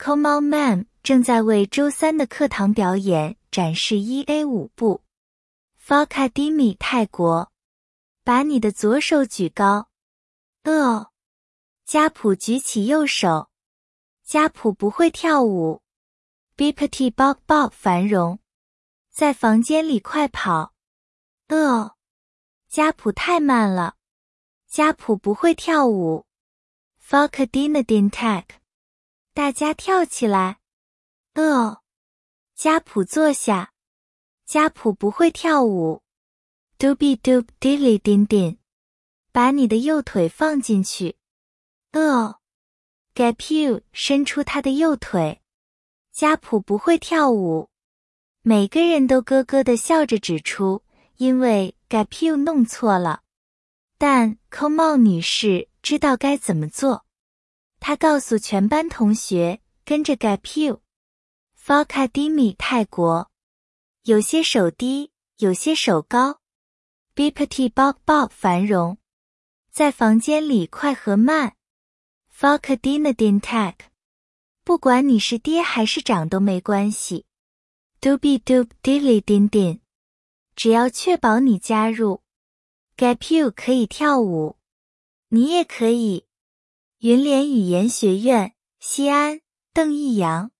Come on Ma'am 正在为周3的课堂表演展示 1A 舞步。Fakadimi 泰国，把你的左手举高。家谱举起右手。家谱不会跳舞。Bipati Bok Bok 繁荣，在房间里快跑。家谱太慢了。家谱不会跳舞。Fakadinadin Tag， 大家跳起来。家谱坐下。家谱不会跳舞。Doobie Doob Dilly Din Din， 把你的右腿放进去。Gapu 伸出他的右腿。家谱不会跳舞。每个人都咯咯地笑着指出，因为 Gapu 弄错了。但 Komao 女士知道该怎么做。她告诉全班同学，跟着 Gapu。Fakadimi 泰国，有些手低，有些手高。Bipati Bok Bok 繁荣，在房间里快和慢。Fakadinadin Tag， 不管你是跌还是涨都没关系。Doobie Doob Dilly Din Din， 只要确保你加入。Gapu 可以跳舞，你也可以。云联语言学院，西安，邓逸阳。